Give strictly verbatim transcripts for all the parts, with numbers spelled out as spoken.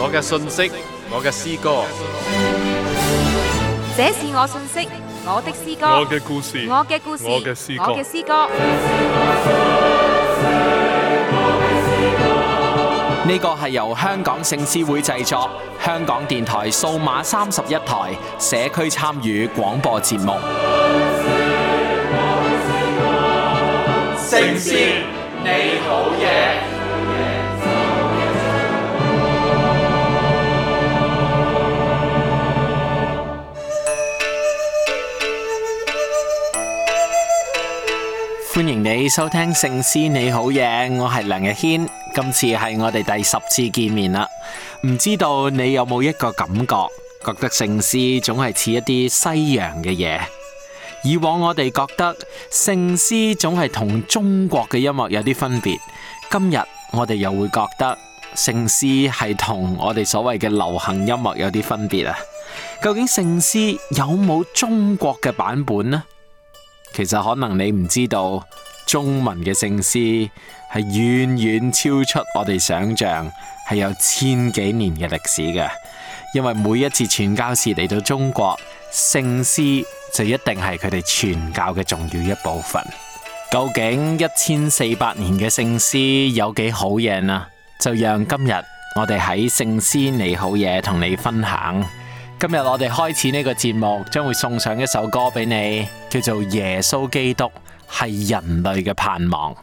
我嘅信息，我嘅詩歌。 這是我信息，我的詩歌， 我嘅故事， 我嘅故事， 我嘅詩歌， 我嘅詩歌。 呢個係由香港聖詩會製作，香港電台數碼三十一台社區參與廣播節目。 聖詩，你好嘢！ 歡迎你收聽聖詩你好嘢，我係梁日軒，今次係我哋第十次見面啦。唔知道你有冇一個感覺，覺得聖詩總係似一啲西洋嘅嘢？以往我哋覺得聖詩總係同中國嘅音樂有啲分別，今日我哋又會覺得聖詩係同我哋所謂嘅流行音樂有啲分別啊？究竟聖詩有冇中國嘅版本呢？其實可能你唔知道，中文嘅聖詩係遠遠超出我哋想象，係有千幾年嘅歷史嘅。因為每一次傳教士嚟到中國，聖詩就一定係佢哋傳教嘅重要一部分。究竟一千四百年嘅聖詩有幾好嘢啊？就讓今日我哋喺聖詩你好嘢同你分享。今日我哋開始呢個節目，將會送上一首歌俾你，叫做《耶穌基督係人類嘅盼望》。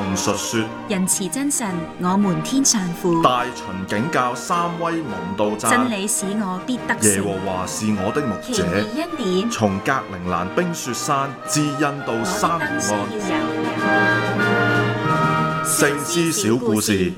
述說， 仁慈真神，我們天上父。 大秦景教三威蒙道讚， 真理使我必得勝。 耶和華是我的牧奇者， 異恩典， 從格陵蘭冰雪山至印度珊瑚岸。聖詩小故事。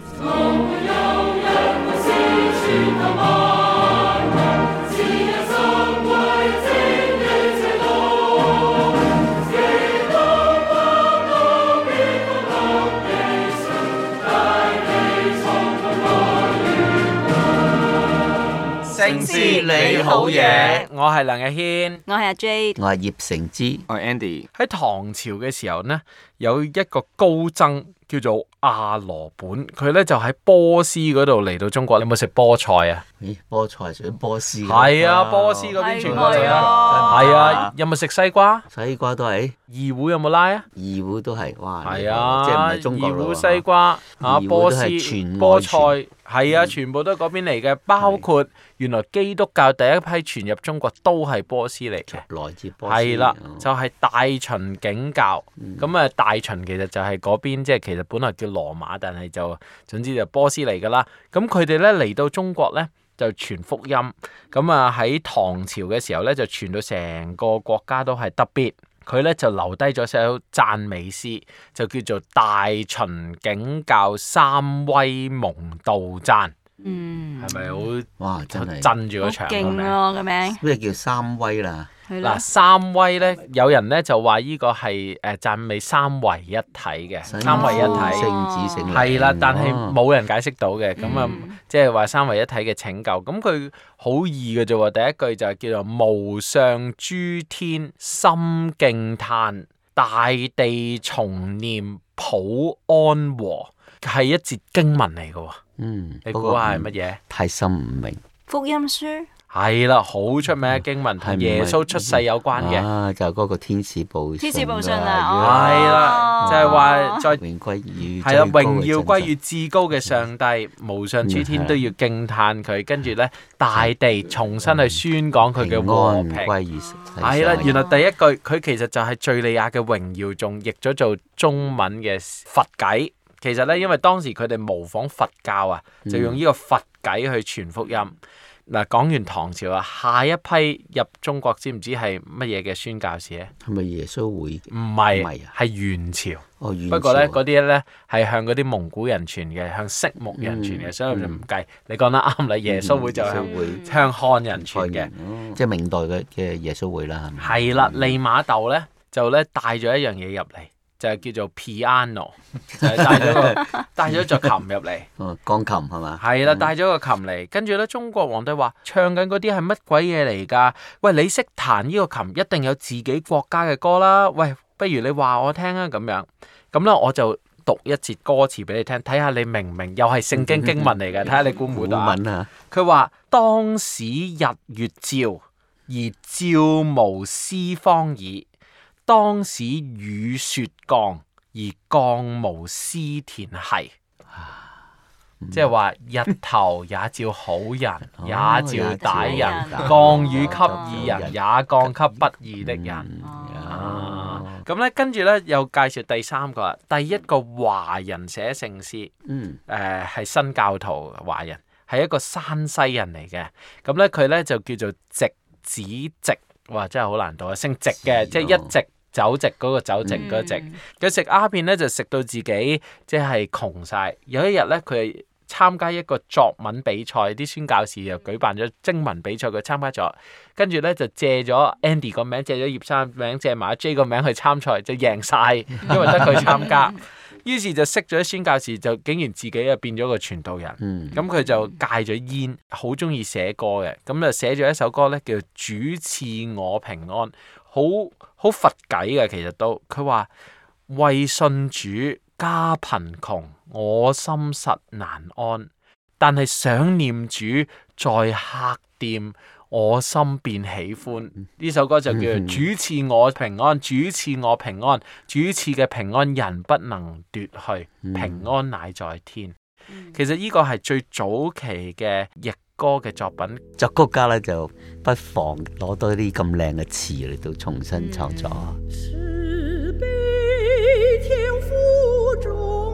聖詩你好嘢，我係梁日軒， 我係阿 J， 我係葉成之， 我係 Andy。 喺唐朝嘅時候呢，有一個高僧叫做阿羅本，佢咧就喺波斯嗰度嚟到中國。你有冇食菠菜啊？ 咦，菠菜係屬於波斯嘅？ 係啊，波斯嗰邊全部都係啊。 係啊，有冇食西瓜？ 西瓜都係。 二胡有冇拉啊？ 二胡都係，哇！ 係啊， 即係唔係中國二胡西瓜啊，波斯菠菜係啊，全部都係嗰邊嚟嘅，包括原來基督教第一批傳入中國都係波斯嚟嘅， 來自波斯。 係啦，就係大秦景教。咁啊，大秦其實就係嗰邊，即係其實本來叫羅馬，但係就總之就波斯嚟㗎啦。咁佢哋咧嚟到中國咧，就傳福音。咁啊喺唐朝嘅時候咧，就傳到成個國家都係，特別佢咧就留低咗首讚美詩，就叫做《大秦景教三威蒙道讚》。 嗯， 係咪好哇？真係震住個場個名？ 勁喎個名。 咩叫三威啦？ 嗱，三威咧，有人咧就話呢個係誒讚美三位一體嘅，三位一體， 聖子聖靈係啦，但係冇人解釋到嘅，咁啊、 嗯， 即係話三位一體嘅拯救，咁佢好易嘅啫喎，第一句就係叫做無上諸天心敬嘆，大地從念普安和，係一節經文嚟嘅喎。 嗯， 你估下係乜嘢？ 太深唔明。 福音書。 係啦，好出名嘅經文，同耶穌出世有關嘅。 啊，就係嗰個天使報信。 天使報信啊！ 係啦，就係話再榮歸於係啦，榮耀歸於至高嘅上帝，無上諸天都要敬嘆佢。跟住咧，大地重新去宣講佢嘅和平。 歸於係啦，原來第一句佢其實就係敘利亞嘅榮耀，仲譯咗做中文嘅佛偈。其實咧，因為當時佢哋模仿佛教啊，就用呢個佛偈去傳福音。嗱，講完唐朝啊，下一批入中國知唔知係乜嘢嘅宣教士咧？ 係咪耶穌會？ 唔係，係元朝。 哦，元朝。 不過咧，嗰啲咧係向嗰啲蒙古人傳嘅，向色目人傳嘅， 嗯、 所以我就唔計。嗯、你講得啱啦，耶穌會就向、嗯、向漢人傳嘅、 哦，即係明代嘅嘅耶穌會啦，係咪？ 係啦，利瑪竇咧就咧帶咗一樣嘢入嚟。就係叫做 piano， 就係帶咗個帶咗隻琴入嚟。 哦，鋼琴係嘛？ 係啦，帶咗個琴嚟，跟住咧，中國皇帝話唱緊嗰啲係乜鬼嘢嚟㗎？喂，你識彈呢個琴，一定有自己國家嘅歌啦。喂，不如你話我聽啊，咁樣。咁咧，我就讀一節歌詞俾你聽，睇下你明唔明？又係聖經經文嚟嘅，睇下你估唔估到啊？佢話：當使日月照，而照無斯方矣。當使雨雪降，而降無斯田系。即係話日頭也照好人，哦、也照歹人；哦、降雨給義人，也降給不義的人。咁咧，跟住咧又介紹第三個，第一個華人寫聖詩，誒係、 嗯呃、新教徒華人，係一個山西人嚟嘅。咁咧佢咧就叫做席子直。哇！真係好難讀啊，姓席嘅，即係一席酒席嗰個酒席嗰個席。佢食鴉片咧就食到自己即係窮晒。有一日咧，佢參加一個作文比賽，啲宣教士又舉辦咗徵文比賽，佢參加咗。跟住咧就借咗 Andy 個名，借咗葉生名，借埋 J 個名去參賽，就贏晒，因為得佢參加。於是就識咗啲宣教士，就竟然自己啊變咗個傳道人。咁佢、嗯、就戒咗煙，好中意寫歌嘅。咁就寫咗一首歌咧，叫做主賜我平安，好好佛偈嘅。其實都佢話為信主家貧窮，我心實難安。但係想念主在客店，我心便喜歡。呢首歌就叫做主賜我平安，主賜我平安，主賜嘅平安人不能奪去，平安乃在天。其實呢個係最早期嘅譯歌嘅作品， 作曲家咧就不妨攞多啲咁靚嘅詞嚟到重新創作。是悲天負重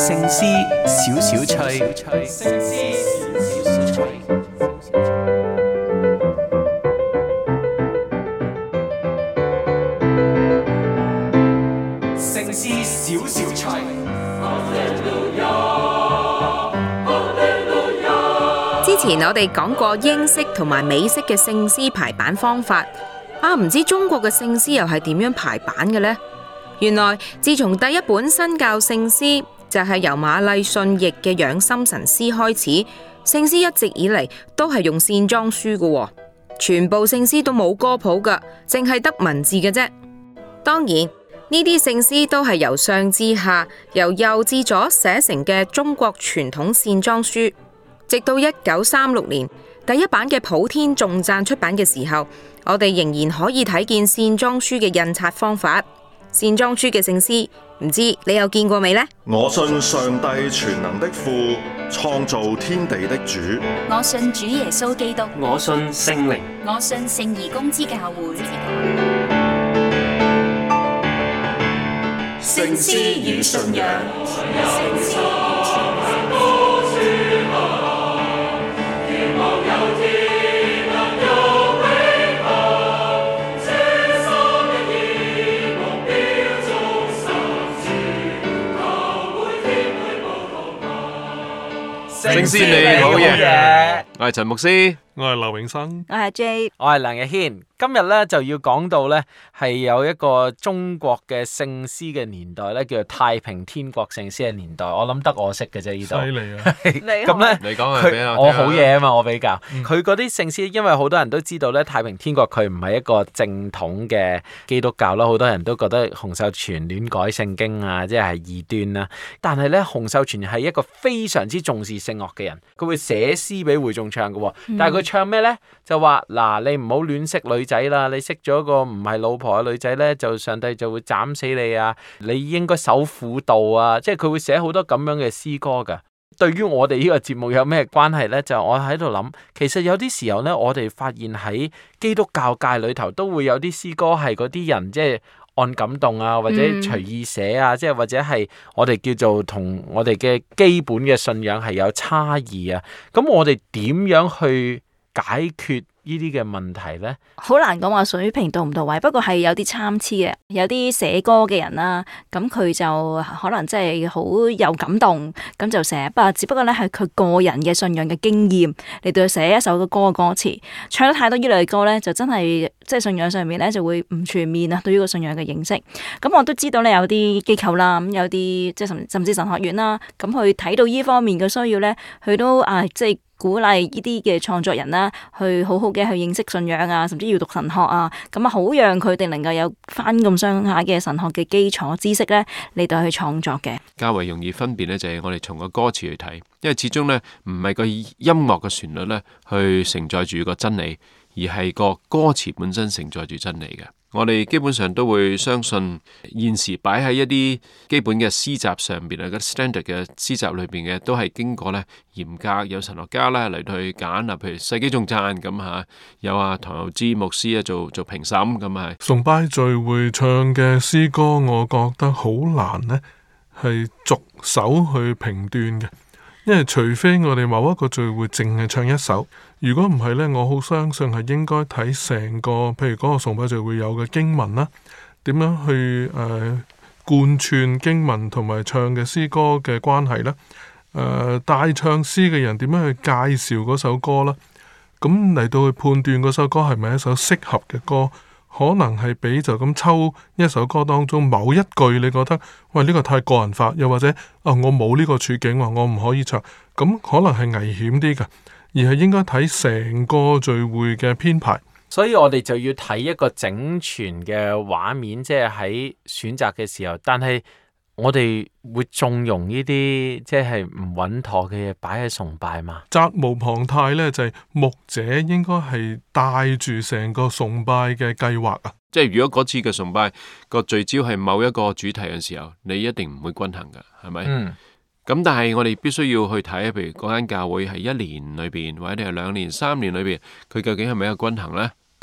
聖詩小小趣，聖詩小小趣。聖詩小小趣。 之前我哋講過英式同埋美式嘅聖詩排版方法，啊唔知中國嘅聖詩又係點樣排版嘅呢？原來自從第一本新教聖詩就係由馬禮遜譯嘅養心神詩開始，聖詩一直以嚟都係用線裝書嘅，全部聖詩都冇歌譜噶，淨係得文字嘅啫。當然呢啲聖詩都係由上至下，由右至左寫成嘅中國傳統線裝書。直到一九三六年第一版嘅普天頌讚出版嘅時候，我哋仍然可以睇見線裝書嘅印刷方法。線裝書嘅聖詩，唔知你有見過未呢？ 我信上帝全能的父，創造天地的主。 我信主耶穌基督。 我信聖靈。 我信聖義公之教會。 聖詩與信仰。 聖詩你好嘢，我係陳牧師， 我係劉永生， 我係 J， 我係梁日軒。今日咧就要講到咧係有一個中國嘅聖詩嘅年代咧，叫做太平天國聖詩嘅年代。我諗得我識嘅啫，呢度。 犀利啊！ 咁咧， 你講係俾我好嘢啊嘛，我比較。佢嗰啲聖詩，因為好多人都知道咧，太平天國佢唔係一個正統嘅基督教啦，好多人都覺得洪秀全亂改聖經啊，即係異端啦。但係咧，洪秀全係一個非常之重視聖樂嘅人，佢會寫詩俾會眾唱嘅。但係佢唱咩咧？就話嗱，你唔好亂識女仔啦，你識咗個唔係老婆嘅女仔咧，就上帝就會斬死你啊！你應該守婦道啊！即係佢會寫好多咁樣嘅詩歌噶。對於我哋呢個節目有咩關係咧？就我喺度諗，其實有啲時候咧，我哋發現喺基督教界裏頭都會有啲詩歌係嗰啲人即係按感動啊，或者隨意寫啊，即係、嗯、或者係我哋叫做同我哋嘅基本嘅信仰係有差異啊。咁我哋點樣去解決呢啲嘅問題呢？ 好難講話水平到唔到位，不過係有啲參差嘅。有啲寫歌嘅人啦，咁佢就可能真係好有感動，咁就寫。不過只不過咧係佢個人嘅信仰嘅經驗嚟到寫一首嘅歌嘅歌詞。唱得太多呢類歌咧，就真係即係信仰上面咧就會唔全面啊。對於個信仰嘅認識，咁我都知道咧有啲機構啦，咁有啲即係甚甚至神學院啦，咁佢睇到呢方面嘅需要咧，佢都啊即係鼓勵呢啲嘅創作人啦，去好好嘅去認識信仰啊，甚至要讀神學啊，咁啊好讓佢哋能夠有翻咁上下嘅神學嘅基礎知識咧，嚟到去創作嘅。 較為容易分辨咧，就係我哋從個歌詞去睇，因為始終咧唔係個音樂嘅旋律咧去承載住個真理，而係個歌詞本身承載住真理嘅。我哋基本上都會相信現時擺喺一啲基本嘅詩集上邊啊，嗰啲 standard 嘅詩集裏邊嘅，都係經過咧嚴格有神學家咧嚟到去揀啊，譬如世紀頌讚咁吓，有啊唐佑之牧師啊做做評審咁啊。 崇拜聚會唱嘅詩歌，我覺得好難呢係逐首去評斷嘅，因為除非我哋某一個聚會淨係唱一首。如果唔係呢，我好相信係應該睇成個，譬如嗰個崇拜聚會有嘅經文啦，點樣去誒、呃、貫穿經文同埋唱嘅詩歌嘅關係啦，誒、呃、帶唱詩嘅人點樣去介紹嗰首歌啦，咁嚟到去判斷嗰首歌係咪一首適合嘅歌，可能係比就咁抽一首歌當中某一句你覺得喂呢、呢個太個人化，又或者啊我冇呢個處境喎，我唔可以唱，咁可能係危險啲嘅。而係應該睇成個聚會嘅編排， 所以我哋就要睇一個整全嘅畫面，即係喺選擇嘅時候。但係我哋會縱容呢啲即係唔穩妥嘅嘢擺喺崇拜嘛？ 責無旁貸呢，就係、是、牧者應該係帶住成個崇拜嘅計劃啊！ 即係如果嗰次嘅崇拜個聚焦係某一個主題嘅時候，你一定唔會均衡噶，係咪？嗯。咁但係我哋必須要去睇，譬如嗰間教會係一年裏邊，或者係兩年、三年裏邊，佢究竟係咪一個均衡呢？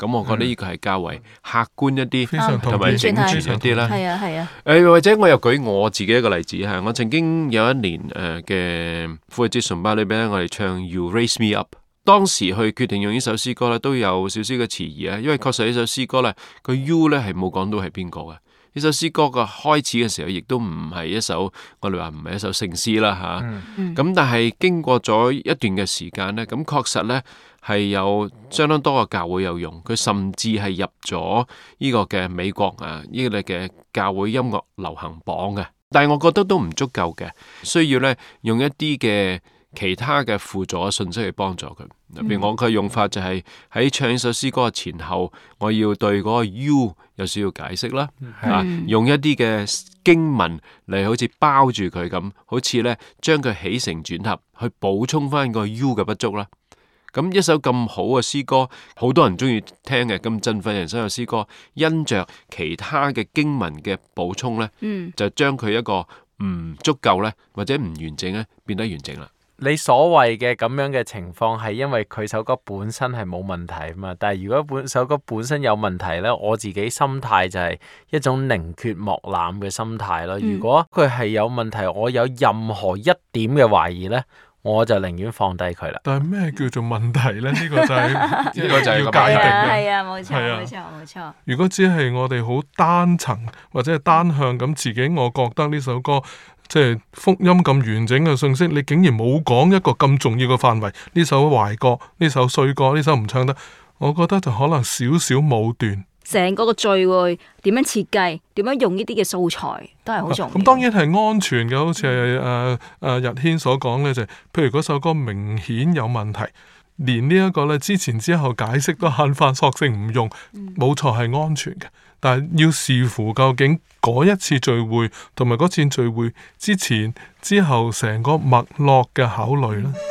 咁我覺得呢個係較為客觀一啲， 非常同意同埋整全一啲啦。 係啊係啊。 誒或者我又舉我自己一個例子嚇，我曾經有一年誒嘅復活節崇拜裏邊咧，我哋唱 You Raise Me Up。當時去決定用呢首詩歌咧，都有少少嘅遲疑啊，因為確實呢首詩歌咧，個 You 咧係冇講到係邊個嘅。呢首詩歌嘅開始嘅時候，亦都唔係一首我哋話唔係一首聖詩啦嚇。咁、嗯、但係經過咗一段嘅時間咧，咁確實咧係有相當多嘅教會有用，佢甚至係入咗呢個嘅美國啊呢個嘅教會音樂流行榜嘅。但係我覺得都唔足夠嘅，需要咧用一啲嘅其他嘅輔助嘅信息去幫助佢。譬如我嘅用法就係喺唱呢首詩歌嘅前後，我要對嗰個 You 有少少解釋啦，嗯啊、用一啲嘅經文嚟好似包住佢咁，好似咧將佢起承轉合去補充翻個 You 嘅不足啦。咁一首咁好嘅詩歌，好多人中意聽嘅咁振奮人心嘅詩歌，因着其他嘅經文嘅補充咧，嗯、就將佢一個唔足夠咧或者唔完整咧變得完整啦。 你所謂嘅咁樣嘅情況係因為佢首歌本身係冇問題啊嘛，但係如果本首歌本身有問題咧，我自己心態就係一種寧缺莫濫嘅心態咯。如果佢係有問題，我有任何一點嘅懷疑咧，我就寧願放低佢啦。 但係咩叫做問題咧？呢、這個就係、是、呢個就係要界定嘅。 係啊，冇錯，冇錯，冇錯。 如果只係我哋好單層或者係單向咁，自己我覺得呢首歌。即係福音咁完整嘅信息，你竟然冇講一個咁重要嘅範圍，呢首壞歌，呢首衰歌，呢首唔唱得，我覺得就可能少少武斷。 成個個聚會點樣設計，點樣用呢啲嘅素材都係好重要。咁、 啊、當然係安全嘅，好似係誒誒日軒所講嘅就係、是，譬如嗰首歌明顯有問題，連呢一個咧之前之後解釋都慳翻，索性唔用，冇錯係安全嘅。但係要視乎究竟嗰一次聚會同埋嗰次聚會之前之後成個脈絡嘅考慮啦。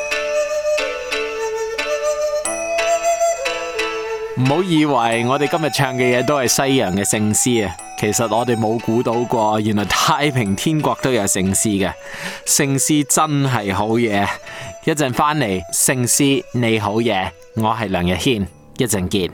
唔好以為我哋今日唱嘅嘢都係西洋嘅聖詩啊！其實我哋冇估到過，原來太平天國都有聖詩嘅。聖詩真係好嘢。一陣翻嚟，聖詩你好嘢，我係梁日軒，一陣見。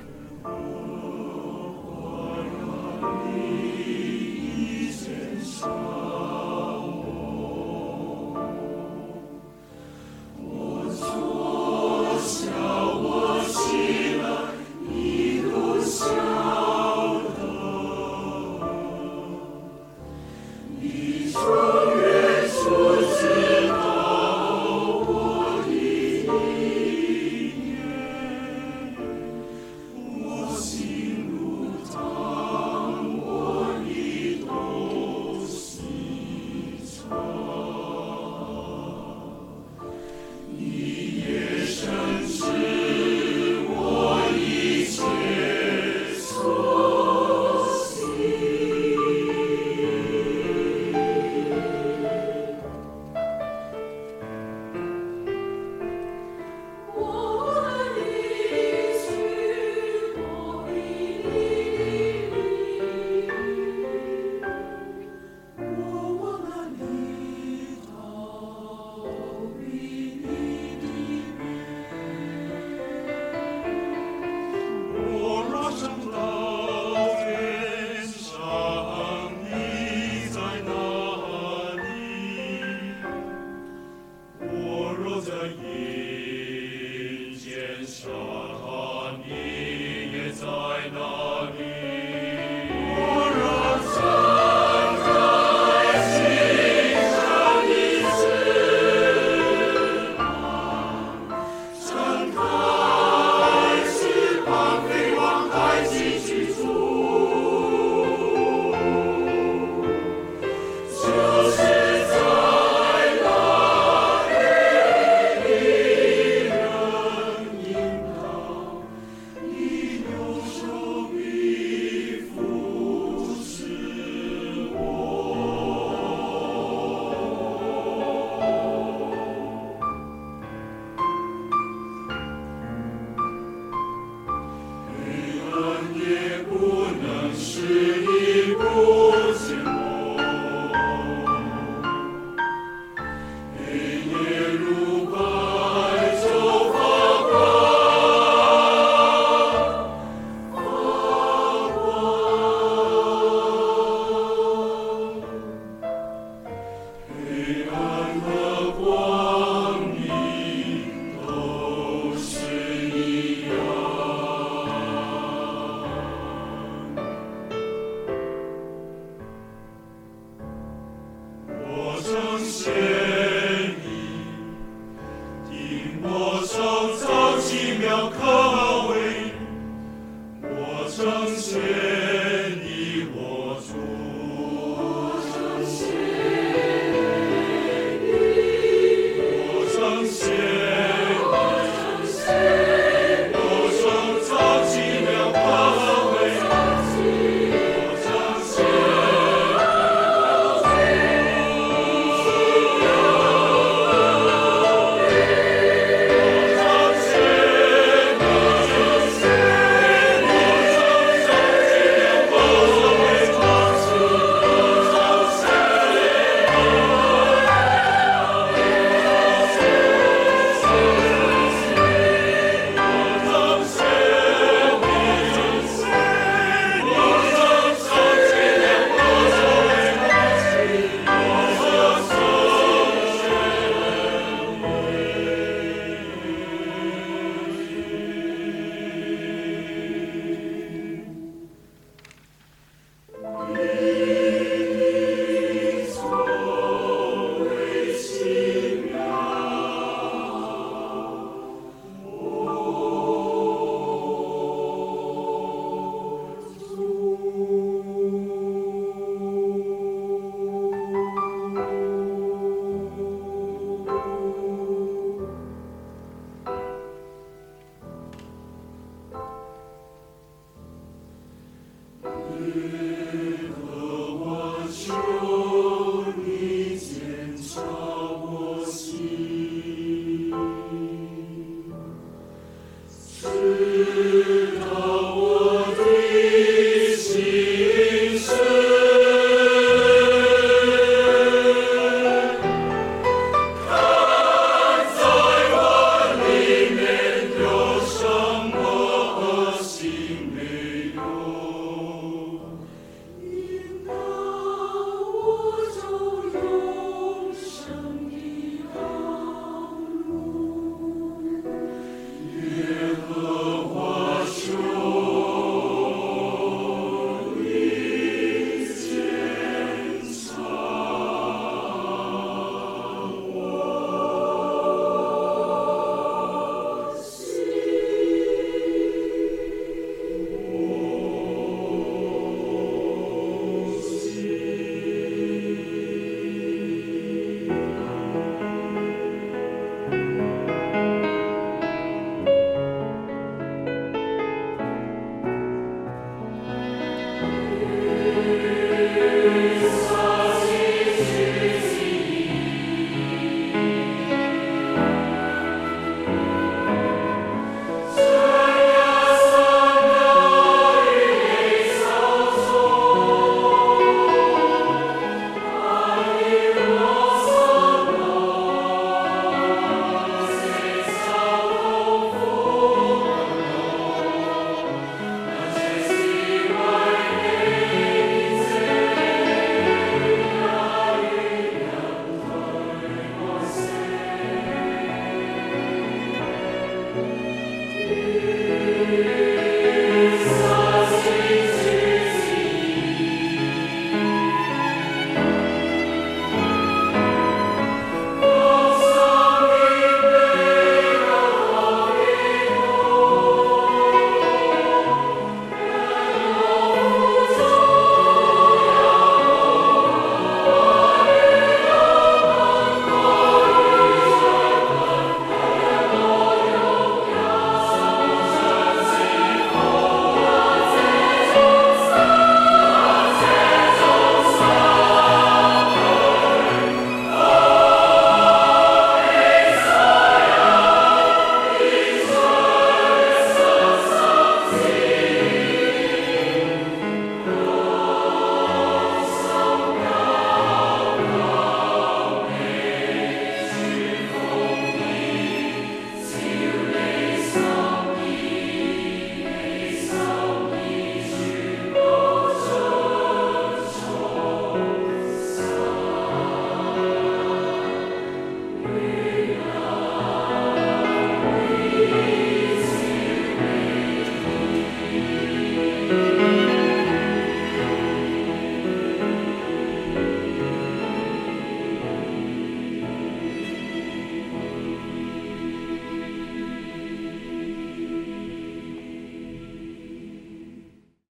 正确。